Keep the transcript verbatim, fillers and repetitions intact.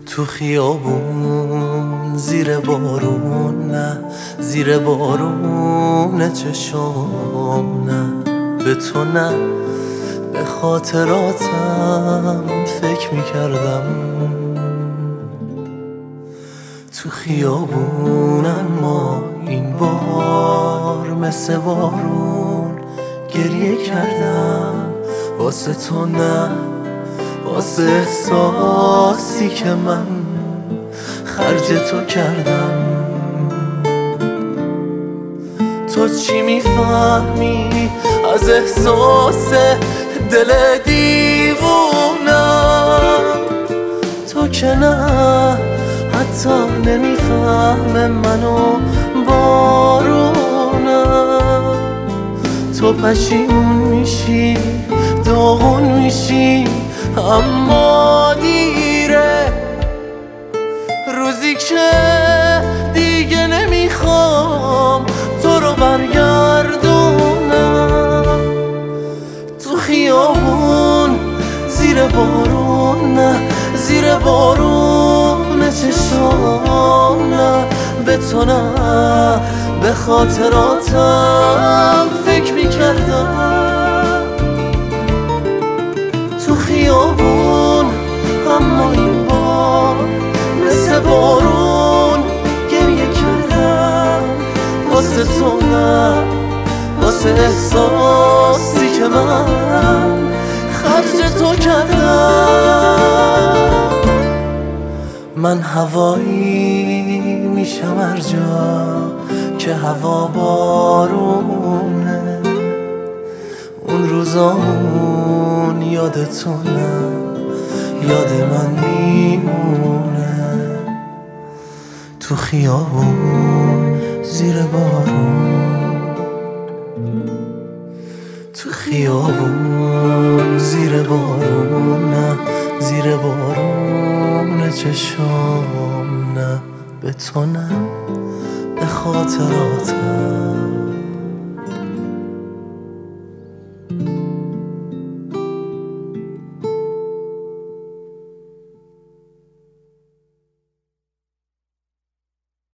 تو خیابون زیر بارون، نه زیر بارون چشام، نه به تو، نه به خاطراتم فکر میکردم. تو خیابون اما این بار مثل بارون گریه کردم واسه تو، نه واسه احساسی که من خرج تو کردم. تو چی میفهمی از احساس دل دیوونم؟ تو که نه حتی نمیفهمه منو بارونم. تو پشیمون میشی، داغون میشی، اما دیره. روزی که دیگه نمیخوام تو رو برگردونم. تو خیابون زیر بارون، نه زیر بارون چشام، نه به تو، نه به خاطراتم فکر میکردم. تو خیابون اما این بار مثل بارون گریه کردم واسه تو، نه واسه احساسی که من خرج تو کردم. من هوایی میشم هر جا که هوا بارونه. اون روزامون یاد تو، نه یاد من میمونه. تو خیابون زیر بارون، تو خیابون زیر بارون، نه زیر بارون چشام، نه به تو، نه به خاطراتم.